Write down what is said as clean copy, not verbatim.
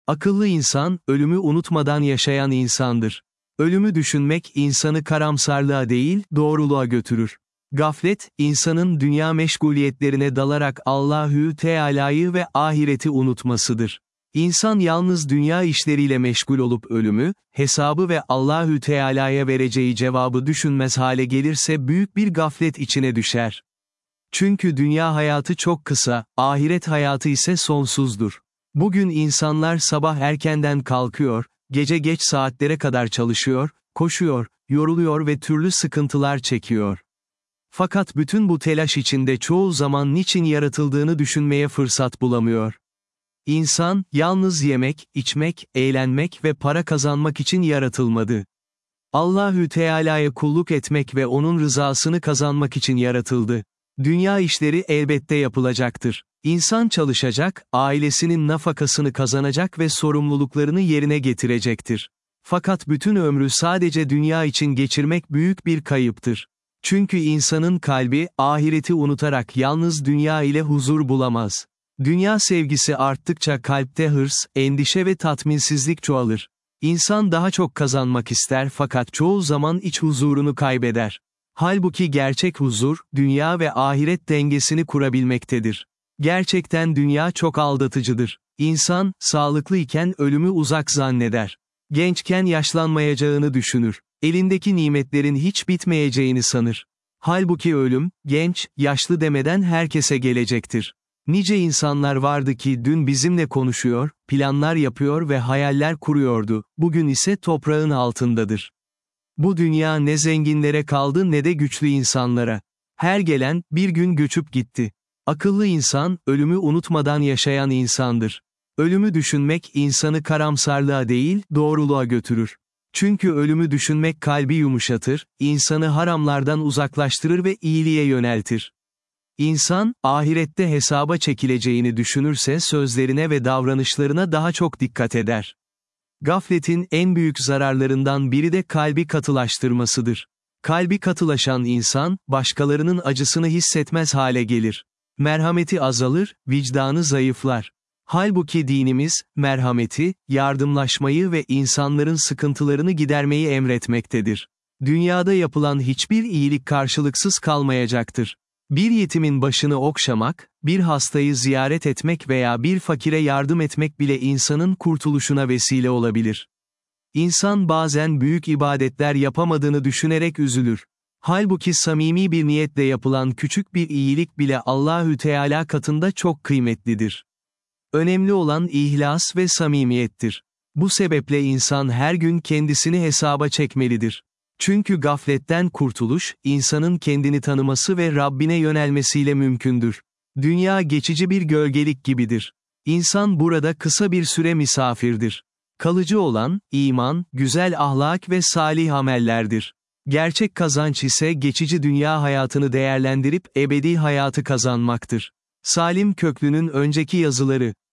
Akıllı insan, ölümü unutmadan yaşayan insandır. Ölümü düşünmek insanı karamsarlığa değil, doğruluğa götürür. Gaflet, insanın dünya meşguliyetlerine dalarak Allahü Teala'yı ve ahireti unutmasıdır. İnsan yalnız dünya işleriyle meşgul olup ölümü, hesabı ve Allahü Teala'ya vereceği cevabı düşünmez hale gelirse büyük bir gaflet içine düşer. Çünkü dünya hayatı çok kısa, ahiret hayatı ise sonsuzdur. Bugün insanlar sabah erkenden kalkıyor, gece geç saatlere kadar çalışıyor, koşuyor, yoruluyor ve türlü sıkıntılar çekiyor. Fakat bütün bu telaş içinde çoğu zaman niçin yaratıldığını düşünmeye fırsat bulamıyor. İnsan, yalnız yemek, içmek, eğlenmek ve para kazanmak için yaratılmadı. Allahü Teala'ya kulluk etmek ve onun rızasını kazanmak için yaratıldı. Dünya işleri elbette yapılacaktır. İnsan çalışacak, ailesinin nafakasını kazanacak ve sorumluluklarını yerine getirecektir. Fakat bütün ömrü sadece dünya için geçirmek büyük bir kayıptır. Çünkü insanın kalbi, ahireti unutarak yalnız dünya ile huzur bulamaz. Dünya sevgisi arttıkça kalpte hırs, endişe ve tatminsizlik çoğalır. İnsan daha çok kazanmak ister fakat çoğu zaman iç huzurunu kaybeder. Halbuki gerçek huzur, dünya ve ahiret dengesini kurabilmektedir. Gerçekten dünya çok aldatıcıdır. İnsan, sağlıklı iken ölümü uzak zanneder. Gençken yaşlanmayacağını düşünür. Elindeki nimetlerin hiç bitmeyeceğini sanır. Halbuki ölüm, genç, yaşlı demeden herkese gelecektir. Nice insanlar vardı ki dün bizimle konuşuyor, planlar yapıyor ve hayaller kuruyordu, bugün ise toprağın altındadır. Bu dünya ne zenginlere kaldı ne de güçlü insanlara. Her gelen, bir gün göçüp gitti. Akıllı insan, ölümü unutmadan yaşayan insandır. Ölümü düşünmek insanı karamsarlığa değil, doğruluğa götürür. Çünkü ölümü düşünmek kalbi yumuşatır, insanı haramlardan uzaklaştırır ve iyiliğe yöneltir. İnsan, ahirette hesaba çekileceğini düşünürse sözlerine ve davranışlarına daha çok dikkat eder. Gafletin en büyük zararlarından biri de kalbi katılaştırmasıdır. Kalbi katılaşan insan, başkalarının acısını hissetmez hale gelir. Merhameti azalır, vicdanı zayıflar. Halbuki dinimiz, merhameti, yardımlaşmayı ve insanların sıkıntılarını gidermeyi emretmektedir. Dünyada yapılan hiçbir iyilik karşılıksız kalmayacaktır. Bir yetimin başını okşamak, bir hastayı ziyaret etmek veya bir fakire yardım etmek bile insanın kurtuluşuna vesile olabilir. İnsan bazen büyük ibadetler yapamadığını düşünerek üzülür. Halbuki samimi bir niyetle yapılan küçük bir iyilik bile Allahü Teala katında çok kıymetlidir. Önemli olan ihlas ve samimiyettir. Bu sebeple insan her gün kendisini hesaba çekmelidir. Çünkü gafletten kurtuluş, insanın kendini tanıması ve Rabbine yönelmesiyle mümkündür. Dünya geçici bir gölgelik gibidir. İnsan burada kısa bir süre misafirdir. Kalıcı olan, iman, güzel ahlak ve salih amellerdir. Gerçek kazanç ise geçici dünya hayatını değerlendirip ebedi hayatı kazanmaktır. Salim Köklü'nün önceki yazıları